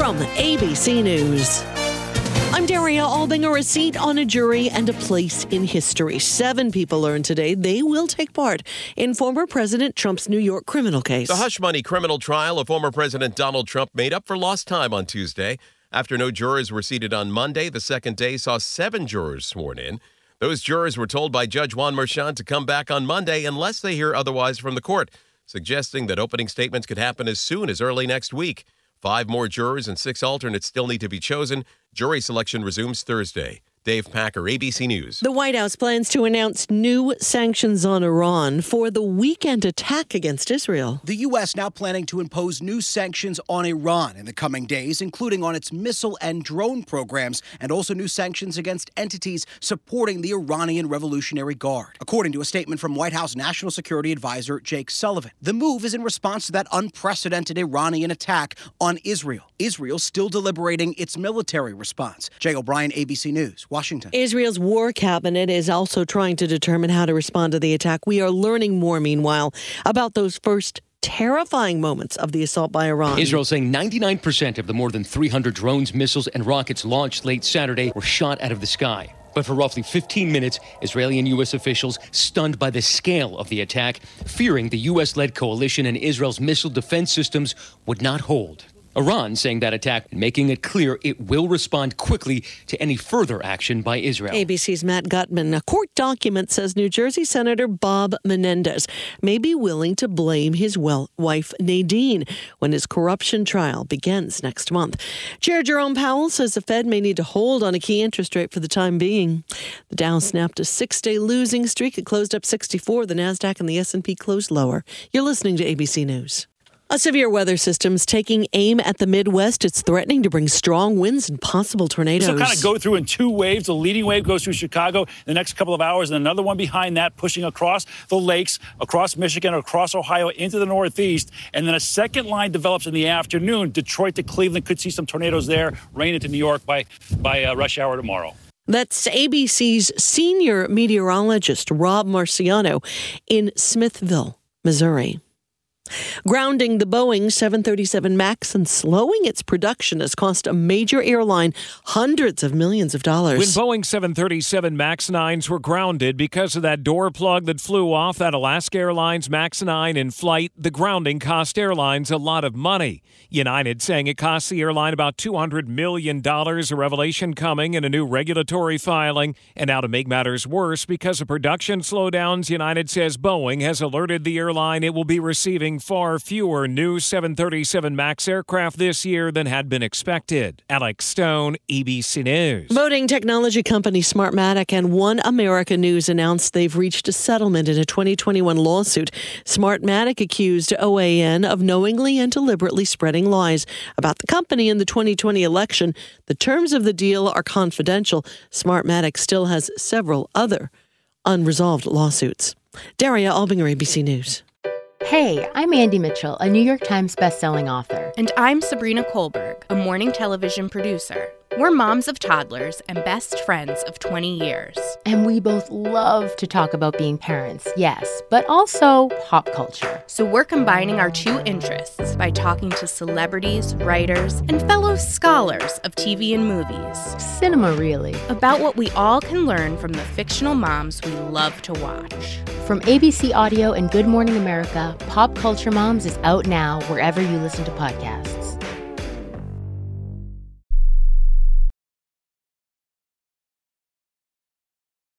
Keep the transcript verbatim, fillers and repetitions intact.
from A B C News. I'm Daria Albinger. A seat on a jury and a place in history. Seven people learned today they will take part in former President Trump's New York criminal case. The hush money criminal trial of former President Donald Trump made up for lost time on Tuesday. After no jurors were seated on Monday, the second day saw seven jurors sworn in. Those jurors were told by Judge Juan Merchan to come back on Monday unless they hear otherwise from the court, suggesting that opening statements could happen as soon as early next week. Five more jurors and six alternates still need to be chosen. Jury selection resumes Thursday. Dave Packer, A B C News. The White House plans to announce new sanctions on Iran for the weekend attack against Israel. The U S now planning to impose new sanctions on Iran in the coming days, including on its missile and drone programs, and also new sanctions against entities supporting the Iranian Revolutionary Guard. According to a statement from White House National Security Advisor Jake Sullivan, the move is in response to that unprecedented Iranian attack on Israel. Israel's still deliberating its military response. Jay O'Brien, A B C News, Washington. Israel's war cabinet is also trying to determine how to respond to the attack. We are learning more, meanwhile, about those first terrifying moments of the assault by Iran. Israel saying ninety-nine percent of the more than three hundred drones, missiles, and rockets launched late Saturday were shot out of the sky. But for roughly fifteen minutes, Israeli and U S officials stunned by the scale of the attack, fearing the U S-led coalition and Israel's missile defense systems would not hold. Iran saying that attack, making it clear it will respond quickly to any further action by Israel. A B C's Matt Gutman. A court document says New Jersey Senator Bob Menendez may be willing to blame his well- wife Nadine when his corruption trial begins next month. Chair Jerome Powell says the Fed may need to hold on a key interest rate for the time being. The Dow snapped a six-day losing streak. It closed up sixty-four. The Nasdaq and the S and P closed lower. You're listening to A B C News. A severe weather system's taking aim at the Midwest. It's threatening to bring strong winds and possible tornadoes. This will kind of go through in two waves. The leading wave goes through Chicago the next couple of hours, and another one behind that pushing across the lakes, across Michigan, across Ohio, into the Northeast. And then a second line develops in the afternoon. Detroit to Cleveland could see some tornadoes there. Rain into New York by, by uh, rush hour tomorrow. That's A B C's senior meteorologist, Rob Marciano, in Smithville, Missouri. Grounding the Boeing seven thirty-seven MAX and slowing its production has cost a major airline hundreds of millions of dollars. When Boeing seven thirty-seven MAX nines were grounded because of that door plug that flew off that Alaska Airlines MAX nine in flight, the grounding cost airlines a lot of money. United saying it cost the airline about two hundred million dollars, a revelation coming in a new regulatory filing. And now to make matters worse, because of production slowdowns, United says Boeing has alerted the airline it will be receiving far fewer new seven thirty-seven MAX aircraft this year than had been expected. Alex Stone, A B C News. Voting technology company Smartmatic and One America News announced they've reached a settlement in a twenty twenty-one lawsuit. Smartmatic accused O A N of knowingly and deliberately spreading lies about the company in the twenty twenty election. The terms of the deal are confidential. Smartmatic still has several other unresolved lawsuits. Daria Albinger, A B C News. Hey, I'm Andy Mitchell, a New York Times bestselling author. And I'm Sabrina Kohlberg, a morning television producer. We're moms of toddlers and best friends of twenty years. And we both love to talk about being parents, yes, but also pop culture. So we're combining our two interests by talking to celebrities, writers, and fellow scholars of T V and movies. Cinema, really. About what we all can learn from the fictional moms we love to watch. From A B C Audio and Good Morning America, Pop Culture Moms is out now wherever you listen to podcasts.